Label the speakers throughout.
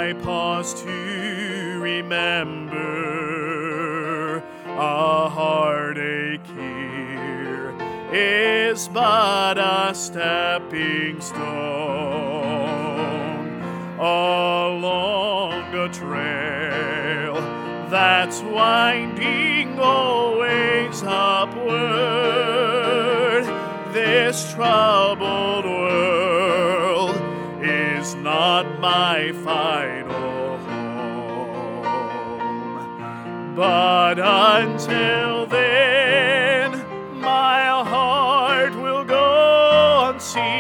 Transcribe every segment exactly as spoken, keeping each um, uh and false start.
Speaker 1: I pause to remember, a heartache here is but a stepping stone along a trail that's winding always upward. This troubled world is not my final home, but until then my heart will go on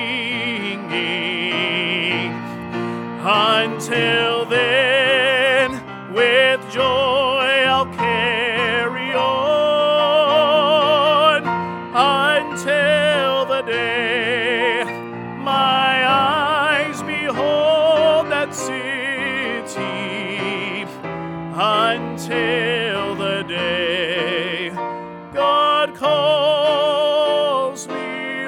Speaker 1: singing. Until then, with joy I'll carry on, until the day my eyes behold that city, until the day God calls me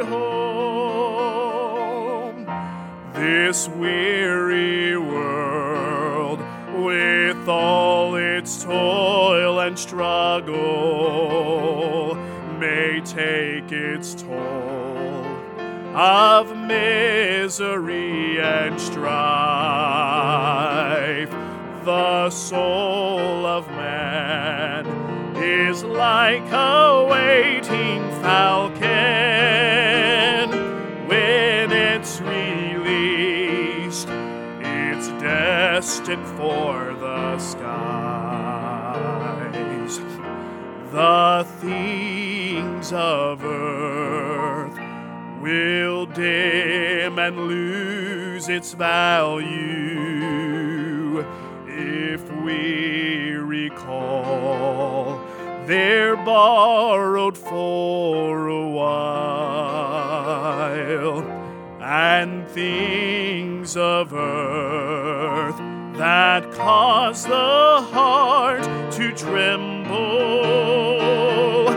Speaker 1: home. This weary world, with all its toil and struggle, may take its toll of misery and strife. The soul of man is like a waiting falcon. When it's released, it's destined for the skies. The things of earth will dim and lose its value if we recall they're borrowed for a while, and things of earth that cause the heart to tremble,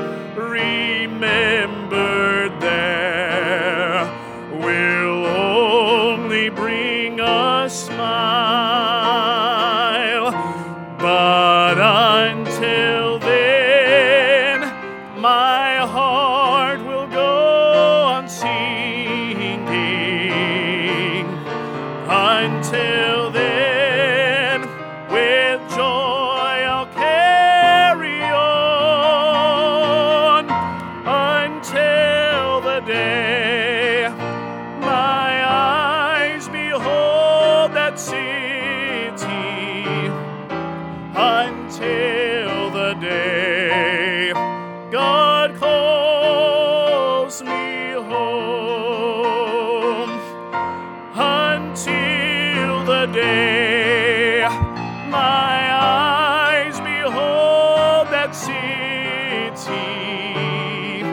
Speaker 1: remembered there, will only bring a smile. But until then, my heart will go on singing. Until then, with joy I'll carry on, until the day my eyes behold that city, until the day God calls me home, until the day my eyes behold that city,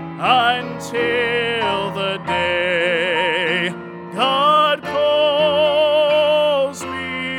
Speaker 1: until the day God calls me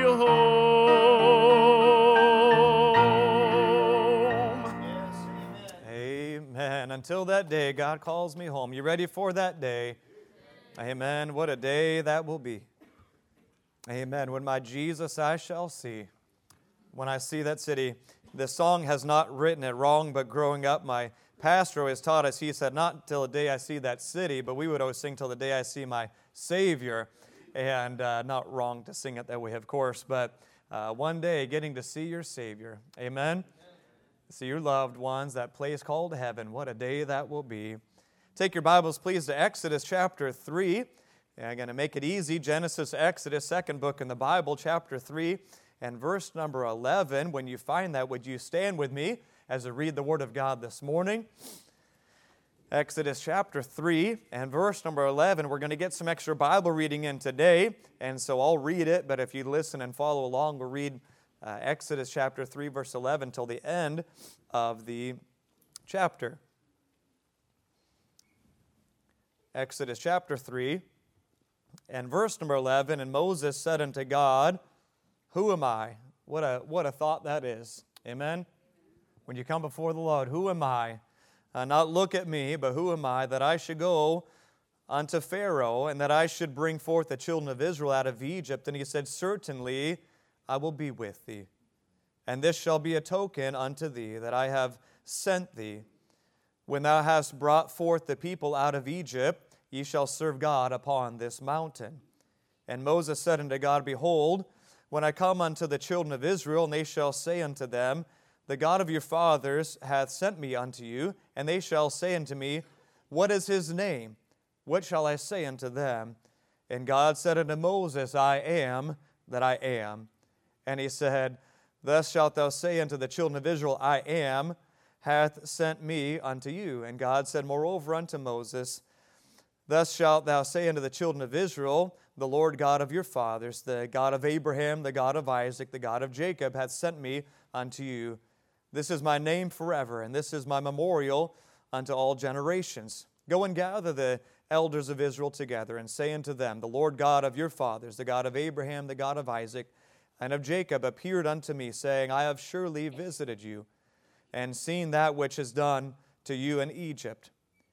Speaker 1: home.
Speaker 2: Amen. Until that day, God calls me home. You ready for that day? Amen. What a day that will be. Amen. When my Jesus I shall see. When I see that city. The song has not written it wrong, but growing up, my pastor always taught us, he said, not until the day I see that city, but we would always sing till the day I see my Savior. And uh, not wrong to sing it that way, of course, but uh, one day getting to see your Savior. Amen. See your loved ones, that place called heaven. What a day that will be. Take your Bibles, please, to Exodus chapter three. And I'm going to make it easy. Genesis, Exodus, second book in the Bible, chapter three, and verse number eleven. When you find that, would you stand with me as I read the Word of God this morning? Exodus chapter three and verse number eleven. We're going to get some extra Bible reading in today, and so I'll read it, but if you listen and follow along, we'll read uh, Exodus chapter three, verse eleven till the end of the chapter. Exodus chapter three and verse number eleven. And Moses said unto God, who am I? What a, what a thought that is. Amen? When you come before the Lord, who am I? Uh, not look at me, but who am I, that I should go unto Pharaoh, and that I should bring forth the children of Israel out of Egypt? And he said, certainly I will be with thee. And this shall be a token unto thee that I have sent thee. When thou hast brought forth the people out of Egypt, ye shall serve God upon this mountain. And Moses said unto God, Behold, when I come unto the children of Israel, and they shall say unto them, The God of your fathers hath sent me unto you, and they shall say unto me, What is his name? What shall I say unto them? And God said unto Moses, I am that I am. And he said, Thus shalt thou say unto the children of Israel, I am, hath sent me unto you. And God said moreover unto Moses, Thus shalt thou say unto the children of Israel, The Lord God of your fathers, the God of Abraham, the God of Isaac, the God of Jacob, hath sent me unto you. This is my name forever, and this is my memorial unto all generations. Go and gather the elders of Israel together, and say unto them, The Lord God of your fathers, the God of Abraham, the God of Isaac, and of Jacob, appeared unto me, saying, I have surely visited you, and seen that which is done to you in Egypt.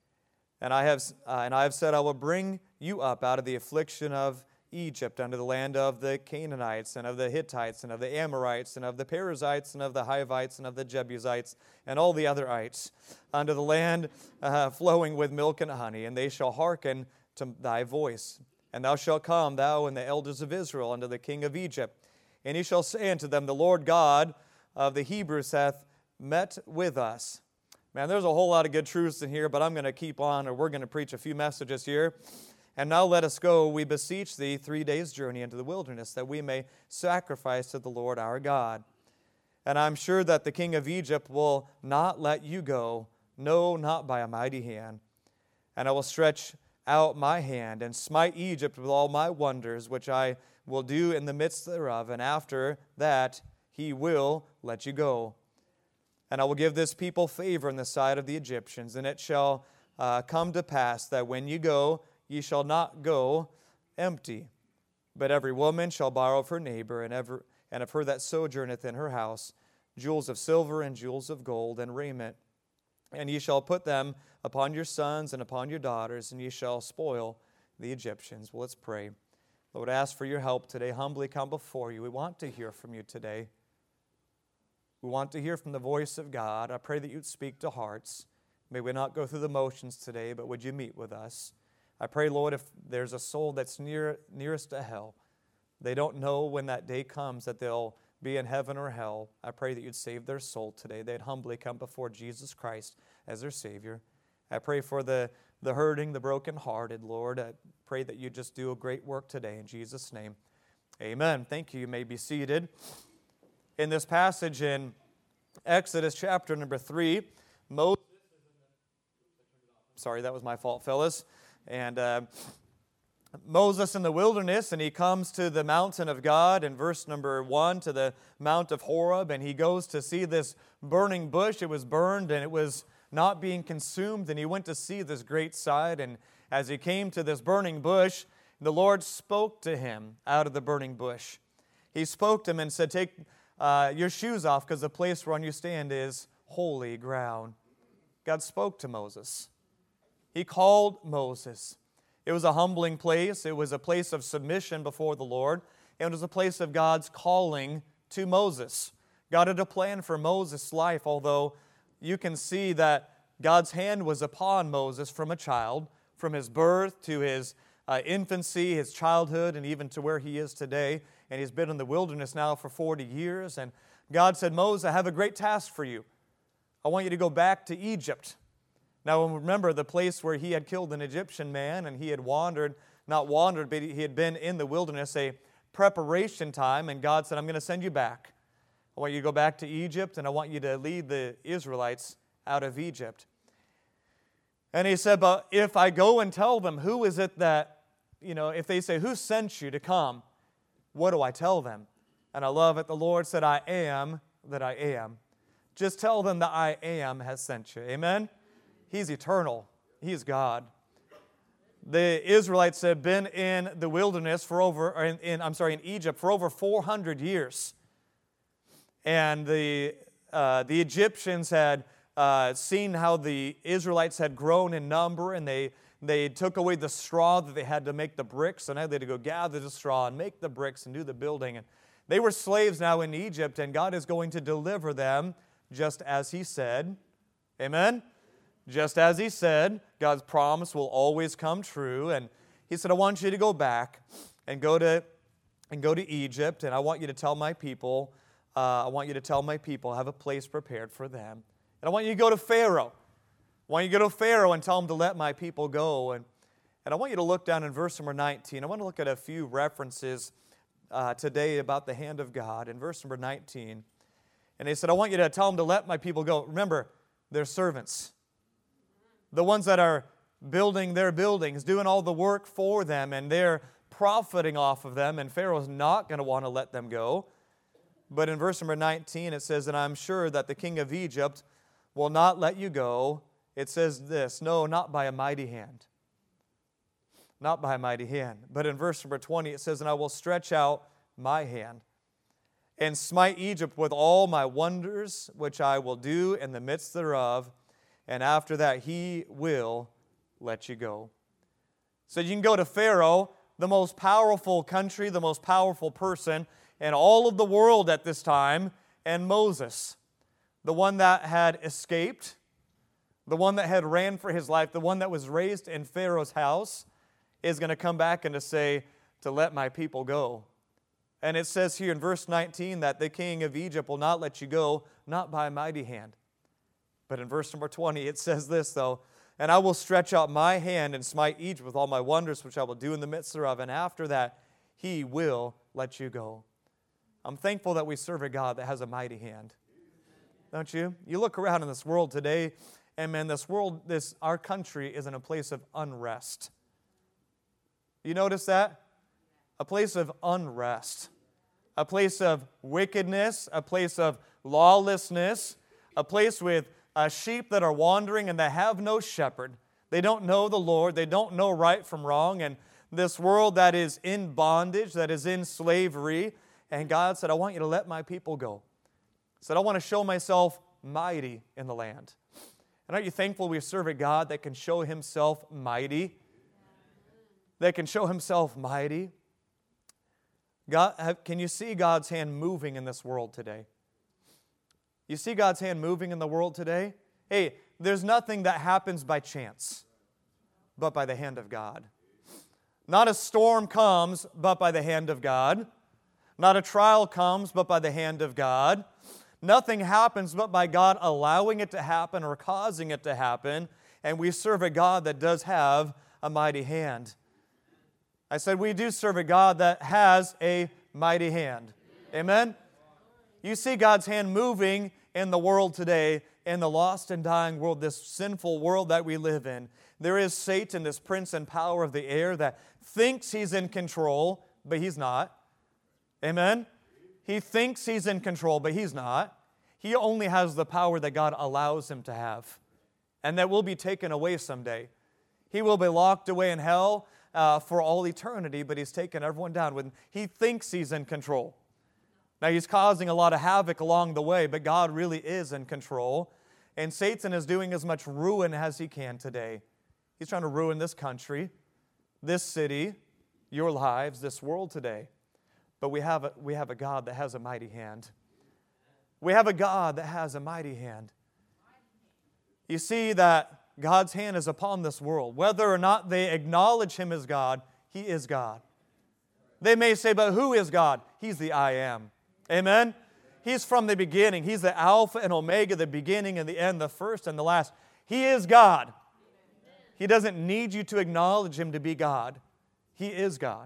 Speaker 2: And I have uh, and I have said, I will bring you up out of the affliction of Egypt unto the land of the Canaanites, and of the Hittites, and of the Amorites, and of the Perizzites, and of the Hivites, and of the Jebusites, and all the other ites, unto the land uh, flowing with milk and honey, and they shall hearken to thy voice. And thou shalt come, thou and the elders of Israel, unto the king of Egypt. And he shall say unto them, The Lord God of the Hebrews hath met with us. Man, there's a whole lot of good truths in here, but I'm going to keep on, or we're going to preach a few messages here. And now let us go, we beseech thee, three days' journey into the wilderness, that we may sacrifice to the Lord our God. And I'm sure that the king of Egypt will not let you go, no, not by a mighty hand. And I will stretch out my hand, and smite Egypt with all my wonders, which I will do in the midst thereof, and after that he will let you go. And I will give this people favor in the sight of the Egyptians, and it shall uh, come to pass that when you go, ye shall not go empty, but every woman shall borrow of her neighbor, and, ever, and of her that sojourneth in her house, jewels of silver and jewels of gold and raiment. And ye shall put them upon your sons and upon your daughters, and ye shall spoil the Egyptians. Well, let's pray. Lord, ask for your help today. Humbly come before you. We want to hear from you today. We want to hear from the voice of God. I pray that you'd speak to hearts. May we not go through the motions today, but would you meet with us? I pray, Lord, if there's a soul that's near nearest to hell, they don't know when that day comes that they'll be in heaven or hell. I pray that you'd save their soul today. They'd humbly come before Jesus Christ as their Savior. I pray for the, the hurting, the brokenhearted, Lord. I pray that you just do a great work today in Jesus' name. Amen. Thank you. You may be seated. In this passage in Exodus chapter number three, Moses, sorry, that was my fault, fellas, and uh, Moses in the wilderness, and he comes to the mountain of God in verse number one, to the Mount of Horeb, and he goes to see this burning bush. It was burned, and it was not being consumed, and he went to see this great sight, and as he came to this burning bush, the Lord spoke to him out of the burning bush. He spoke to him and said, Take Uh, your shoes off, because the place whereon you stand is holy ground. God spoke to Moses. He called Moses. It was a humbling place. It was a place of submission before the Lord. And it was a place of God's calling to Moses. God had a plan for Moses' life, although you can see that God's hand was upon Moses from a child, from his birth to his uh, infancy, his childhood, and even to where he is today. And he's been in the wilderness now for forty years. And God said, Moses, I have a great task for you. I want you to go back to Egypt. Now remember the place where he had killed an Egyptian man, and he had wandered, not wandered, but he had been in the wilderness, a preparation time. And God said, I'm going to send you back. I want you to go back to Egypt, and I want you to lead the Israelites out of Egypt. And he said, but if I go and tell them, who is it that, you know, if they say, who sent you to come? What do I tell them? And I love it. The Lord said, I am that I am. Just tell them that I am has sent you. Amen? He's eternal. He's God. The Israelites had been in the wilderness for over, or in, in I'm sorry, in Egypt for over four hundred years. And the, uh, the Egyptians had uh, seen how the Israelites had grown in number, and they They took away the straw that they had to make the bricks, so now they had to go gather the straw and make the bricks and do the building. And They were slaves now in Egypt, and God is going to deliver them just as He said. Amen? Just as He said, God's promise will always come true. And He said, I want you to go back and go to, and go to Egypt, and I want you to tell my people, uh, I want you to tell my people, have a place prepared for them. And I want you to go to Pharaoh. I want you to go to Pharaoh and tell him to let my people go. And, and I want you to look down in verse number nineteen. I want to look at a few references uh, today about the hand of God. In verse number nineteen, and He said, I want you to tell them to let my people go. Remember, they're servants. The ones that are building their buildings, doing all the work for them, and they're profiting off of them, and Pharaoh's not going to want to let them go. But in verse number nineteen, it says, and I'm sure that the king of Egypt will not let you go. It says this, no, not by a mighty hand. Not by a mighty hand. But in verse number twenty, it says, and I will stretch out my hand and smite Egypt with all my wonders, which I will do in the midst thereof. And after that, He will let you go. So you can go to Pharaoh, the most powerful country, the most powerful person in all of the world at this time, and Moses, the one that had escaped, the one that had ran for his life, the one that was raised in Pharaoh's house, is going to come back and to say, to let my people go. And it says here in verse nineteen that the king of Egypt will not let you go, not by a mighty hand. But in verse number twenty, it says this, though, and I will stretch out my hand and smite Egypt with all my wonders, which I will do in the midst thereof. And after that, He will let you go. I'm thankful that we serve a God that has a mighty hand. Don't you? You look around in this world today, and man, this world, this our country is in a place of unrest. You notice that? A place of unrest. A place of wickedness, a place of lawlessness, a place with uh, sheep that are wandering and that have no shepherd. They don't know the Lord. They don't know right from wrong. And this world that is in bondage, that is in slavery. And God said, I want you to let my people go. He said, I want to show myself mighty in the land. And aren't you thankful we serve a God that can show Himself mighty? That can show Himself mighty? God, have, can you see God's hand moving in this world today? You see God's hand moving in the world today? Hey, there's nothing that happens by chance, but by the hand of God. Not a storm comes, but by the hand of God. Not a trial comes, but by the hand of God. Nothing happens, but by God allowing it to happen or causing it to happen. And we serve a God that does have a mighty hand. I said we do serve a God that has a mighty hand. Amen? You see God's hand moving in the world today, in the lost and dying world, this sinful world that we live in. There is Satan, this prince and power of the air, that thinks he's in control, but he's not. Amen? He thinks he's in control, but he's not. He only has the power that God allows him to have, and that will be taken away someday. He will be locked away in hell uh, for all eternity, but he's taken everyone down when he thinks he's in control. Now, he's causing a lot of havoc along the way, but God really is in control. And Satan is doing as much ruin as he can today. He's trying to ruin this country, this city, your lives, this world today. But we have a, we have a God that has a mighty hand. We have a God that has a mighty hand. You see that God's hand is upon this world. Whether or not they acknowledge Him as God, He is God. They may say, but who is God? He's the I Am. Amen? He's from the beginning. He's the Alpha and Omega, the beginning and the end, the first and the last. He is God. He doesn't need you to acknowledge Him to be God. He is God.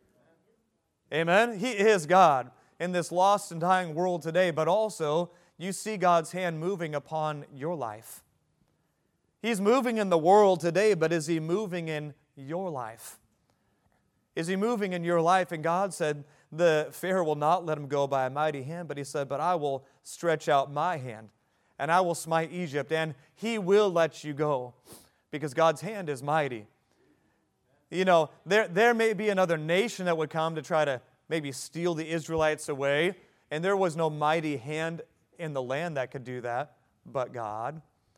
Speaker 2: Amen? He is God in this lost and dying world today, but also you see God's hand moving upon your life. He's moving in the world today, but is He moving in your life? Is He moving in your life? And God said, the Pharaoh will not let him go by a mighty hand, but He said, but I will stretch out my hand, and I will smite Egypt, and He will let you go, because God's hand is mighty. You know, there, there may be another nation that would come to try to maybe steal the Israelites away, and there was no mighty hand in the land that could do that, but God.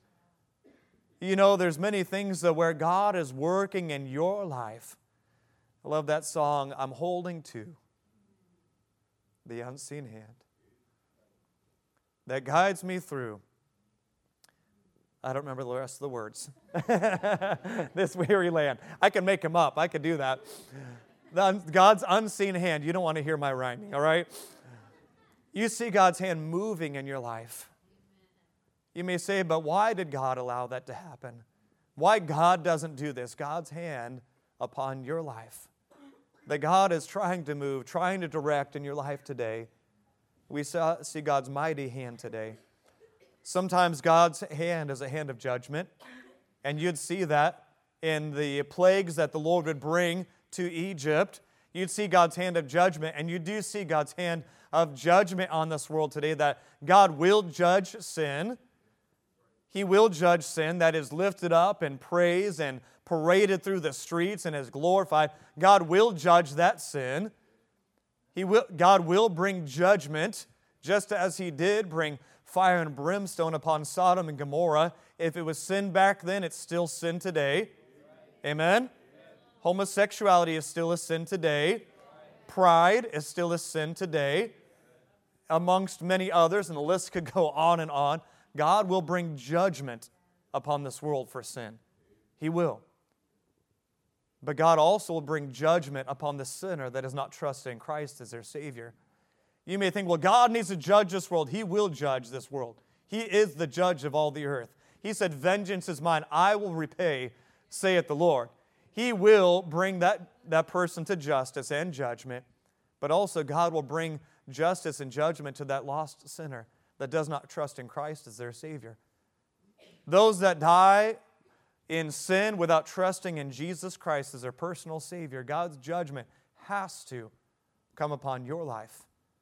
Speaker 2: You know, there's many things that where God is working in your life. I love that song, I'm holding to the unseen hand that guides me through. I don't remember the rest of the words. This weary land. I can make them up. I could do that. The, God's unseen hand. You don't want to hear my rhyming, all right? You see God's hand moving in your life. You may say, but why did God allow that to happen? Why God doesn't do this? God's hand upon your life. That God is trying to move, trying to direct in your life today. We saw, see God's mighty hand today. Sometimes God's hand is a hand of judgment, and you'd see that in the plagues that the Lord would bring to Egypt. You'd see God's hand of judgment, and you do see God's hand of judgment on this world today, that God will judge sin. He will judge sin that is lifted up and praised and paraded through the streets and is glorified. God will judge that sin. He will, God will bring judgment, just as He did bring fire and brimstone upon Sodom and Gomorrah. If it was sin back then, it's still sin today. Amen? Amen. Homosexuality is still a sin today. Pride is still a sin today. Amongst many others, and the list could go on and on. God will bring judgment upon this world for sin. He will. But God also will bring judgment upon the sinner that is not trusted in Christ as their Savior. You may think, well, God needs to judge this world. He will judge this world. He is the judge of all the earth. He said, vengeance is mine. I will repay, saith the Lord. He will bring that, that person to justice and judgment. But also God will bring justice and judgment to that lost sinner that does not trust in Christ as their Savior. Those that die in sin without trusting in Jesus Christ as their personal Savior, God's judgment has to come upon your life.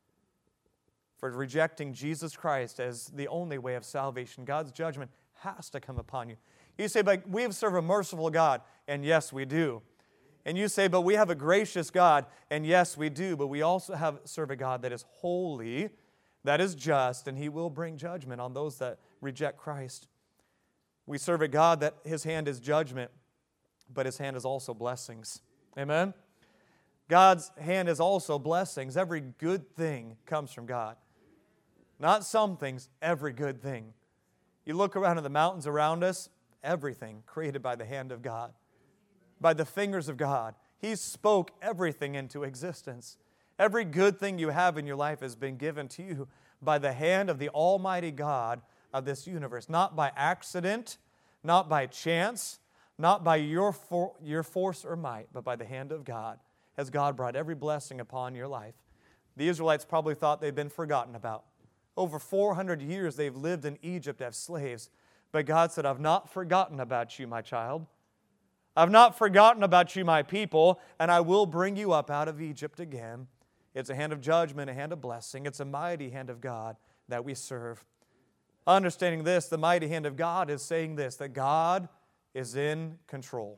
Speaker 2: For rejecting Jesus Christ as the only way of salvation, God's judgment has to come upon you. You say, but we serve a merciful God, and yes, we do. And you say, but we have a gracious God, and yes, we do, but we also have serve a God that is holy, that is just, and He will bring judgment on those that reject Christ. We serve a God that His hand is judgment, but His hand is also blessings. Amen? God's hand is also blessings. Every good thing comes from God. Not some things, every good thing. You look around at the mountains around us, everything created by the hand of God, by the fingers of God. He spoke everything into existence. Every good thing you have in your life has been given to you by the hand of the Almighty God of this universe. Not by accident, not by chance, not by your, for, your force or might, but by the hand of God has God brought every blessing upon your life. The Israelites probably thought they'd been forgotten about. Over four hundred years they've lived in Egypt as slaves. But God said, I've not forgotten about you, my child. I've not forgotten about you, my people, and I will bring you up out of Egypt again. It's a hand of judgment, a hand of blessing. It's a mighty hand of God that we serve. Understanding this, the mighty hand of God is saying this, that God is in control.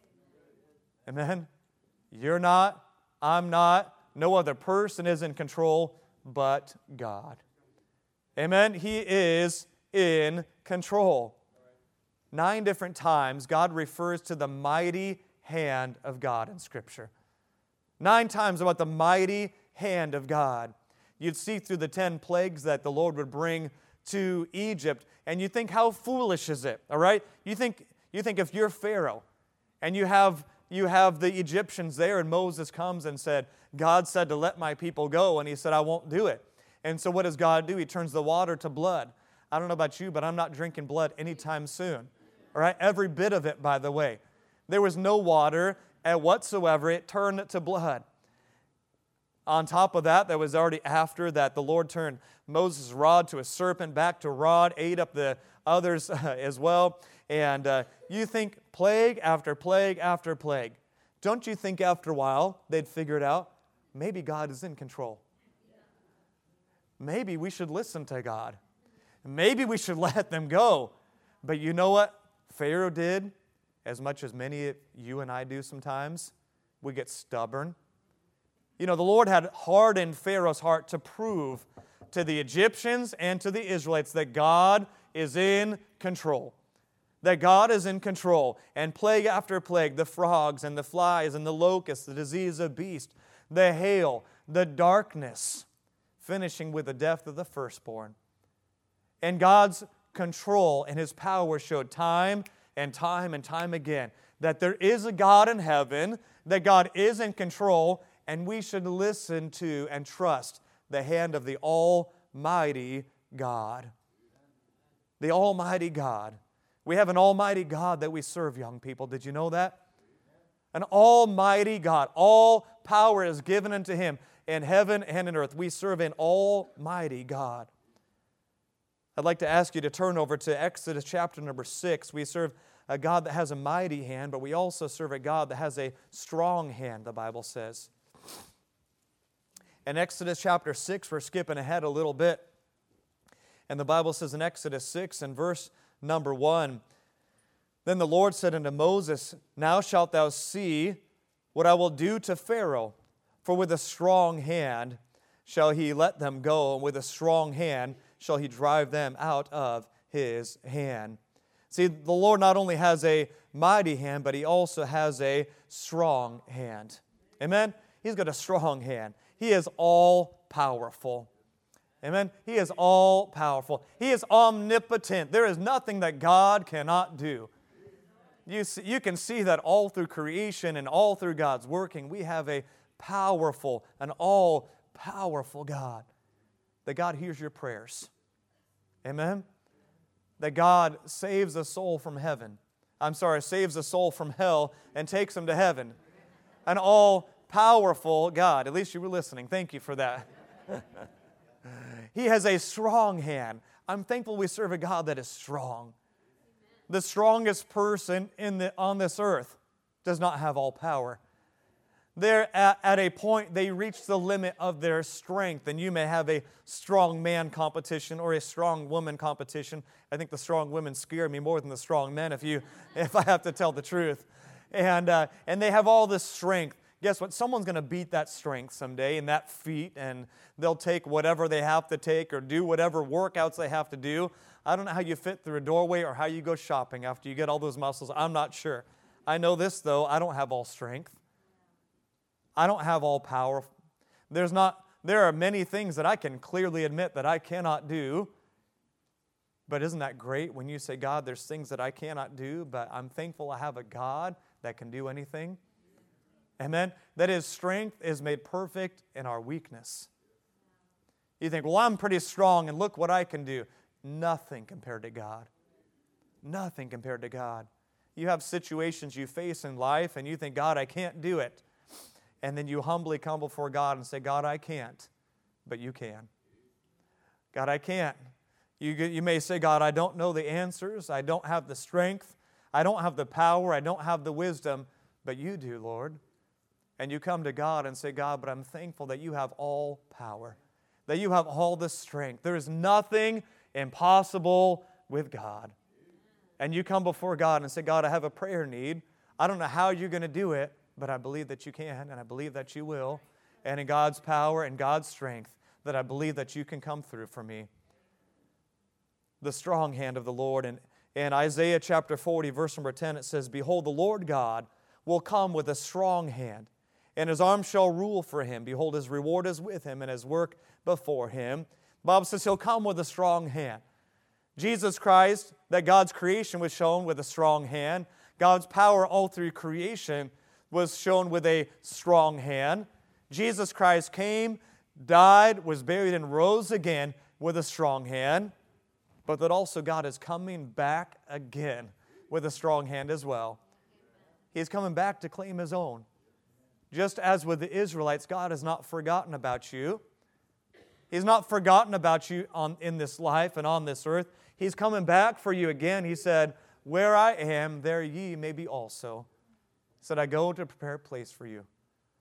Speaker 2: Amen? You're not, I'm not, no other person is in control but God. Amen? He is in control. Nine different times God refers to the mighty hand of God in Scripture. Nine times about the mighty hand of God. You'd see through the ten plagues that the Lord would bring to Egypt, and you think, how foolish is it? All right? You think, you think if you're Pharaoh, and you have, you have the Egyptians there, and Moses comes and said, God said to let my people go, and he said, I won't do it. And so what does God do? He turns the water to blood. I don't know about you, but I'm not drinking blood anytime soon. All right? Every bit of it, by the way. There was no water whatsoever. It turned to blood. On top of that, that was already after that the Lord turned Moses' rod to a serpent, back to rod, ate up the others uh, as well. And uh, you think plague after plague after plague. Don't you think after a while they'd figure it out? Maybe God is in control. Maybe we should listen to God. Maybe we should let them go. But you know what Pharaoh did? As much as many of you and I do sometimes, we get stubborn. You know, the Lord had hardened Pharaoh's heart to prove to the Egyptians and to the Israelites that God is in control. That God is in control. And plague after plague, the frogs and the flies and the locusts, the disease of beast, the hail, the darkness, finishing with the death of the firstborn. And God's control and His power showed time and time and time again that there is a God in heaven, that God is in control, and we should listen to and trust the hand of the Almighty God. The Almighty God. We have an Almighty God that we serve, young people. Did you know that? An Almighty God. All power is given unto Him in heaven and in earth. We serve an Almighty God. I'd like to ask you to turn over to Exodus chapter number six. We serve a God that has a mighty hand, but we also serve a God that has a strong hand, the Bible says. In Exodus chapter six, we're skipping ahead a little bit. And the Bible says in Exodus six and verse number one, "Then the Lord said unto Moses, Now shalt thou see what I will do to Pharaoh, for with a strong hand shall he let them go, and with a strong hand shall he drive them out of his hand." See, the Lord not only has a mighty hand, but He also has a strong hand. Amen? He's got a strong hand. He is all-powerful. Amen? He is all-powerful. He is omnipotent. There is nothing that God cannot do. You, see, you can see that all through creation and all through God's working. We have a powerful, an all-powerful God. That God hears your prayers. Amen? That God saves a soul from heaven. I'm sorry, saves a soul from hell and takes him to heaven. An all-powerful God. At least you were listening. Thank you for that. He has a strong hand. I'm thankful we serve a God that is strong. The strongest person in the, on this earth does not have all power. They're at, at a point, they reach the limit of their strength, and you may have a strong man competition or a strong woman competition. I think the strong women scare me more than the strong men, if you, if I have to tell the truth. And, uh, and they have all this strength. Guess what? Someone's going to beat that strength someday and that feat, and they'll take whatever they have to take or do whatever workouts they have to do. I don't know how you fit through a doorway or how you go shopping after you get all those muscles. I'm not sure. I know this, though. I don't have all strength. I don't have all power. There's not, there are many things that I can clearly admit that I cannot do. But isn't that great when you say, God, there's things that I cannot do, but I'm thankful I have a God that can do anything? Amen? That His strength is made perfect in our weakness. You think, well, I'm pretty strong and look what I can do. Nothing compared to God. Nothing compared to God. You have situations you face in life and you think, God, I can't do it. And then you humbly come before God and say, God, I can't, but you can. God, I can't. You, you may say, God, I don't know the answers. I don't have the strength. I don't have the power. I don't have the wisdom, but you do, Lord. And you come to God and say, God, but I'm thankful that you have all power, that you have all the strength. There is nothing impossible with God. And you come before God and say, God, I have a prayer need. I don't know how you're going to do it, but I believe that you can, and I believe that you will. And in God's power and God's strength, that I believe that you can come through for me. The strong hand of the Lord. And in Isaiah chapter forty, verse number ten, it says, Behold, the Lord God will come with a strong hand, and His arm shall rule for Him. Behold, His reward is with Him, and His work before Him. The Bible says He'll come with a strong hand. Jesus Christ, that God's creation was shown with a strong hand. God's power all through creation was shown with a strong hand. Jesus Christ came, died, was buried, and rose again with a strong hand. But that also God is coming back again with a strong hand as well. He's coming back to claim His own. Just as with the Israelites, God has not forgotten about you. He's not forgotten about you on, in this life and on this earth. He's coming back for you again. He said, Where I am, there ye may be also. He said, I go to prepare a place for you.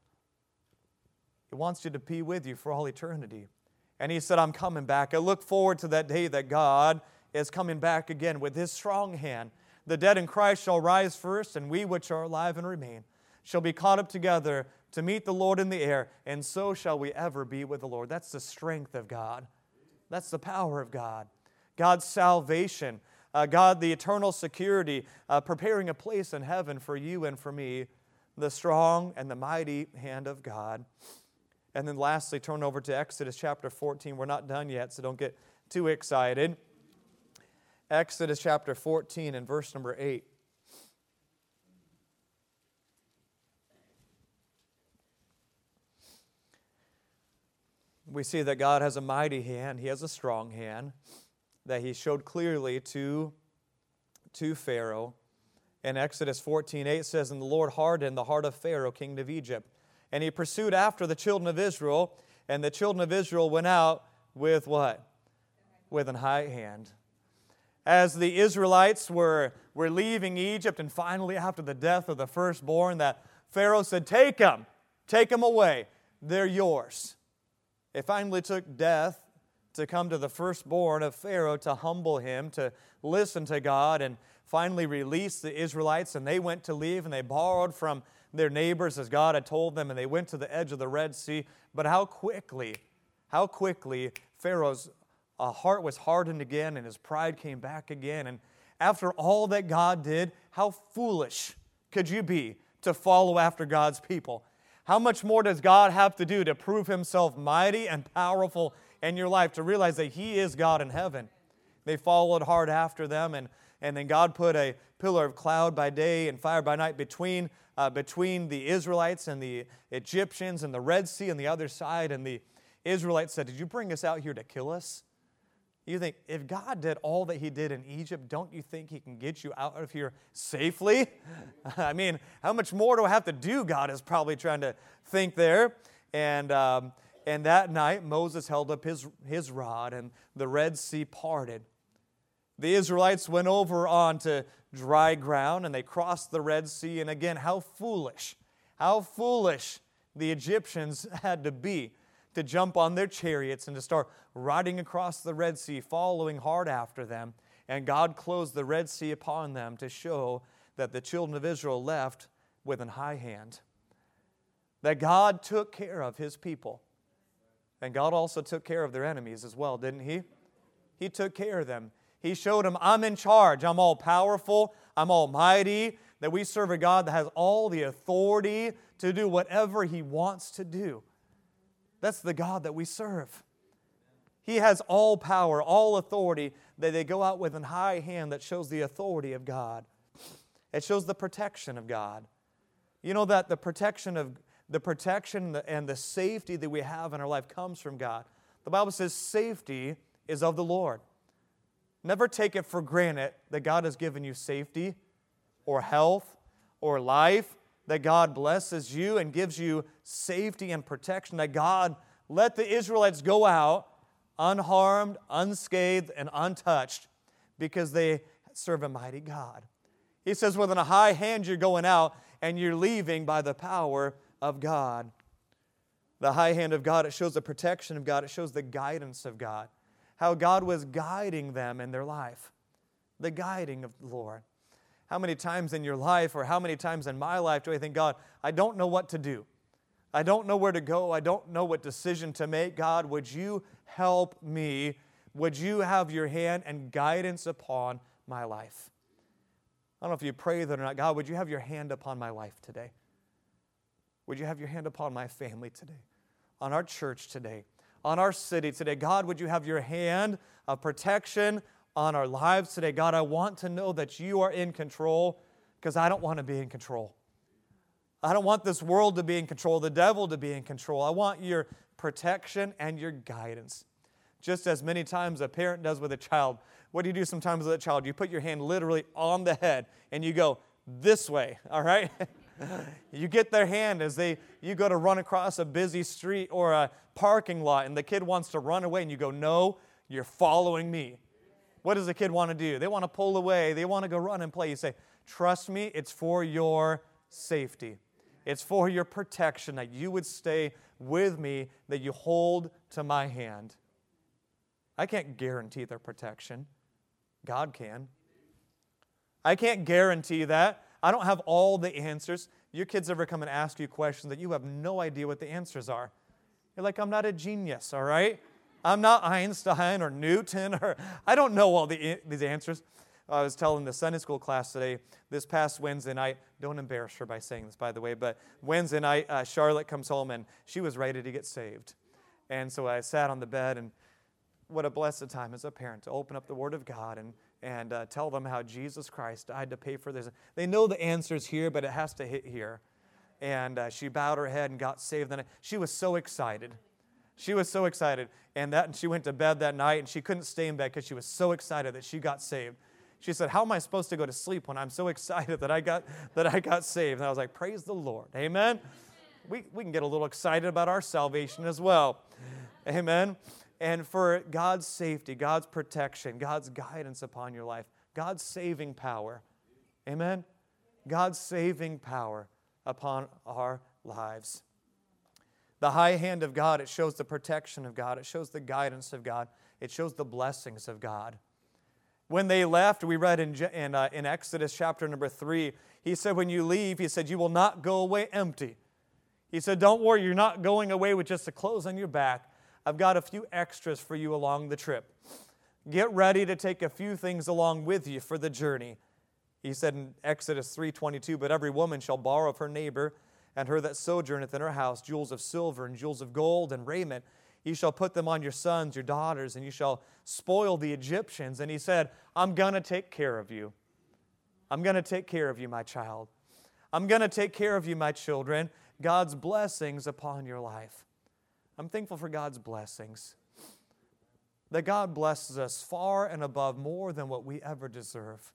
Speaker 2: He wants you to be with you for all eternity. And He said, I'm coming back. I look forward to that day that God is coming back again with His strong hand. The dead in Christ shall rise first, and we which are alive and remain shall be caught up together to meet the Lord in the air, and so shall we ever be with the Lord. That's the strength of God. That's the power of God. God's salvation. Uh, God, the eternal security, uh, preparing a place in heaven for you and for me, the strong and the mighty hand of God. And then lastly, turn over to Exodus chapter fourteen. We're not done yet, so don't get too excited. Exodus chapter fourteen and verse number eight. We see that God has a mighty hand. He has a strong hand that He showed clearly to, to Pharaoh. In Exodus fourteen eight says, "And the Lord hardened the heart of Pharaoh, king of Egypt. And he pursued after the children of Israel, and the children of Israel went out with" what? "With an high hand." As the Israelites were, were leaving Egypt, and finally after the death of the firstborn, that Pharaoh said, "Take them, take them away, they're yours." It finally took death to come to the firstborn of Pharaoh to humble him, to listen to God, and finally release the Israelites. And they went to leave, and they borrowed from their neighbors as God had told them, and they went to the edge of the Red Sea. But how quickly, how quickly Pharaoh's uh, heart was hardened again, and his pride came back again. And after all that God did, how foolish could you be to follow after God's people? How much more does God have to do to prove Himself mighty and powerful in your life, to realize that He is God in heaven? They followed hard after them, and, and then God put a pillar of cloud by day and fire by night between, uh, between the Israelites and the Egyptians, and the Red Sea on the other side. And the Israelites said, "Did you bring us out here to kill us?" You think, if God did all that He did in Egypt, don't you think He can get you out of here safely? I mean, how much more do I have to do? God is probably trying to think there. And um, and that night, Moses held up his, his rod, and the Red Sea parted. The Israelites went over onto dry ground, and they crossed the Red Sea. And again, how foolish, how foolish the Egyptians had to be to jump on their chariots and to start riding across the Red Sea, following hard after them. And God closed the Red Sea upon them to show that the children of Israel left with an high hand. That God took care of His people. And God also took care of their enemies as well, didn't He? He took care of them. He showed them, "I'm in charge. I'm all powerful. I'm almighty." That we serve a God that has all the authority to do whatever He wants to do. That's the God that we serve. He has all power, all authority, that they go out with a high hand that shows the authority of God. It shows the protection of God. You know that the protection of the protection and the safety that we have in our life comes from God. The Bible says safety is of the Lord. Never take it for granted that God has given you safety or health or life, that God blesses you and gives you safety and protection, that God let the Israelites go out unharmed, unscathed, and untouched because they serve a mighty God. He says, with a high hand you're going out and you're leaving by the power of God. The high hand of God, it shows the protection of God. It shows the guidance of God. How God was guiding them in their life. The guiding of the Lord. How many times in your life, or how many times in my life, do I think, God, I don't know what to do. I don't know where to go. I don't know what decision to make. God, would you help me? Would you have your hand and guidance upon my life? I don't know if you pray that or not. God, would you have your hand upon my life today? Would you have your hand upon my family today? On our church today? On our city today? God, would you have your hand of protection on our lives today? God, I want to know that you are in control, because I don't want to be in control. I don't want this world to be in control, the devil to be in control. I want your protection and your guidance. Just as many times a parent does with a child. What do you do sometimes with a child? You put your hand literally on the head and you go this way, all right? You get their hand as they you go to run across a busy street or a parking lot, and the kid wants to run away, and you go, no, you're following me. What does the kid want to do? They want to pull away. They want to go run and play. You say, trust me, it's for your safety. It's for your protection, that you would stay with me, that you hold to my hand. I can't guarantee their protection. God can. I can't guarantee that. I don't have all the answers. Your kids ever come and ask you questions that you have no idea what the answers are? You're like, I'm not a genius, all right? I'm not Einstein or Newton, or I don't know all the, these answers. I was telling the Sunday school class today, this past Wednesday night, don't embarrass her by saying this, by the way, but Wednesday night, uh, Charlotte comes home, and she was ready to get saved. And so I sat on the bed, and what a blessed time as a parent to open up the Word of God and, and uh, tell them how Jesus Christ died to pay for this. They know the answer's here, but it has to hit here. And uh, she bowed her head and got saved. And she was so excited. She was so excited. And that and she went to bed that night, and she couldn't stay in bed because she was so excited that she got saved. She said, how am I supposed to go to sleep when I'm so excited that I got that I got saved? And I was like, praise the Lord. Amen? We, we can get a little excited about our salvation as well. Amen? And for God's safety, God's protection, God's guidance upon your life, God's saving power. Amen? God's saving power upon our lives. The high hand of God, it shows the protection of God. It shows the guidance of God. It shows the blessings of God. When they left, we read in, in, uh, in Exodus chapter number three, he said, when you leave, he said, you will not go away empty. He said, don't worry, you're not going away with just the clothes on your back. I've got a few extras for you along the trip. Get ready to take a few things along with you for the journey. He said in Exodus three twenty-two, but every woman shall borrow of her neighbor and her that sojourneth in her house jewels of silver and jewels of gold and raiment. You shall put them on your sons, your daughters, and you shall spoil the Egyptians. And he said, I'm going to take care of you. I'm going to take care of you, my child. I'm going to take care of you, my children. God's blessings upon your life. I'm thankful for God's blessings. That God blesses us far and above more than what we ever deserve.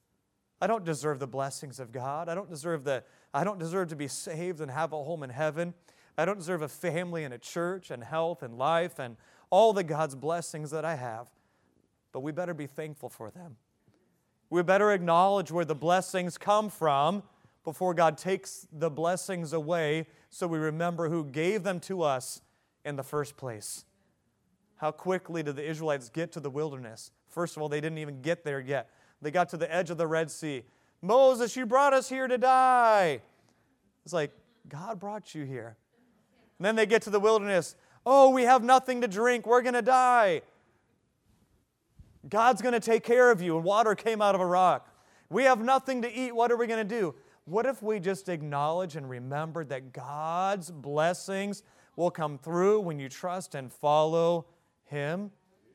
Speaker 2: I don't deserve the blessings of God. I don't deserve the, I don't deserve to be saved and have a home in heaven. I don't deserve a family and a church and health and life and all the God's blessings that I have. But we better be thankful for them. We better acknowledge where the blessings come from before God takes the blessings away, so we remember who gave them to us in the first place. How quickly did the Israelites get to the wilderness? First of all, they didn't even get there yet. They got to the edge of the Red Sea. Moses, you brought us here to die. It's like, God brought you here. And then they get to the wilderness. Oh, we have nothing to drink. We're going to die. God's going to take care of you. And water came out of a rock. We have nothing to eat. What are we going to do? What if we just acknowledge and remember that God's blessings will come through when you trust and follow Him?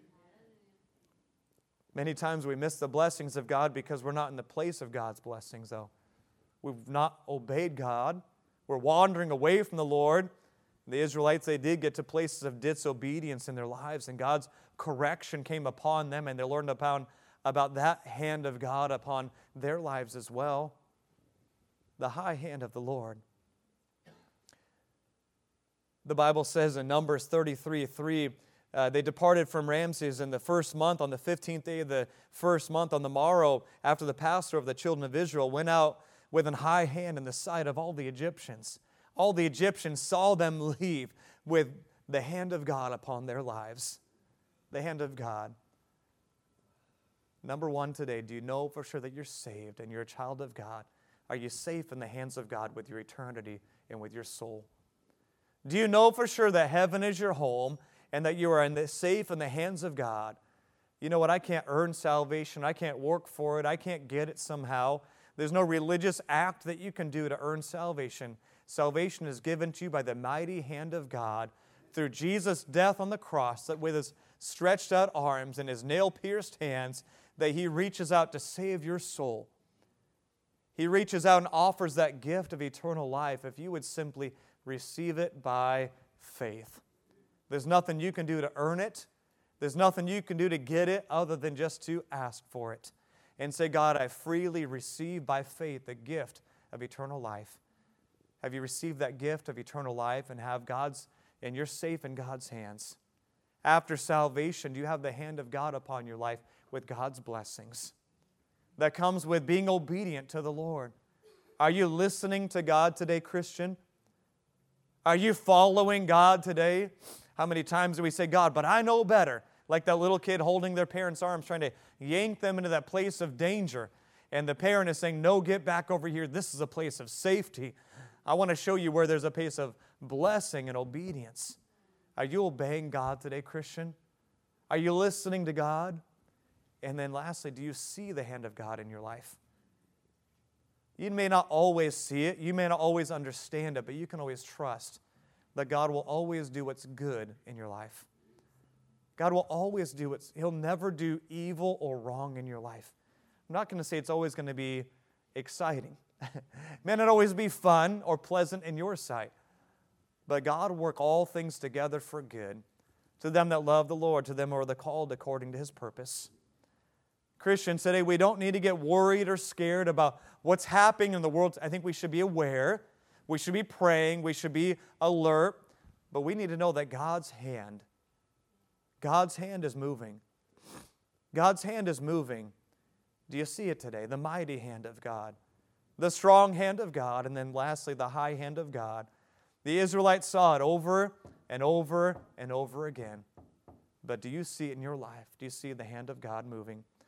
Speaker 2: Many times we miss the blessings of God because we're not in the place of God's blessings, though. We've not obeyed God. We're wandering away from the Lord. The Israelites, they did get to places of disobedience in their lives, and God's correction came upon them, and they learned upon, about that hand of God upon their lives as well. The high hand of the Lord. The Bible says in Numbers thirty-three three, uh, they departed from Ramses in the first month, on the fifteenth day of the first month, on the morrow, after the Passover of the children of Israel, went out with an high hand in the sight of all the Egyptians. All the Egyptians saw them leave with the hand of God upon their lives. The hand of God. Number one today, do you know for sure that you're saved and you're a child of God? Are you safe in the hands of God with your eternity and with your soul? Do you know for sure that heaven is your home and that you are in the, safe in the hands of God? You know what? I can't earn salvation. I can't work for it. I can't get it somehow. There's no religious act that you can do to earn salvation. Salvation is given to you by the mighty hand of God through Jesus' death on the cross, that with His stretched out arms and His nail-pierced hands, that He reaches out to save your soul. He reaches out and offers that gift of eternal life if you would simply receive it by faith. There's nothing you can do to earn it. There's nothing you can do to get it other than just to ask for it and say, God, I freely receive by faith the gift of eternal life. Have you received that gift of eternal life and have God's, and you're safe in God's hands? After salvation, do you have the hand of God upon your life with God's blessings? That comes with being obedient to the Lord. Are you listening to God today, Christian? Are you following God today? How many times do we say, God, but I know better? Like that little kid holding their parents' arms, trying to yank them into that place of danger. And the parent is saying, no, get back over here. This is a place of safety. I want to show you where there's a place of blessing and obedience. Are you obeying God today, Christian? Are you listening to God? And then lastly, do you see the hand of God in your life? You may not always see it. You may not always understand it, but you can always trust that God will always do what's good in your life. God will always do what's, He'll never do evil or wrong in your life. I'm not going to say it's always going to be exciting. It may not always be fun or pleasant in your sight. But God will work all things together for good to them that love the Lord, to them who are the called according to His purpose. Christians, today we don't need to get worried or scared about what's happening in the world. I think we should be aware. We should be praying. We should be alert. But we need to know that God's hand, God's hand is moving. God's hand is moving. Do you see it today? The mighty hand of God, the strong hand of God, and then lastly, the high hand of God. The Israelites saw it over and over and over again. But do you see it in your life? Do you see the hand of God moving?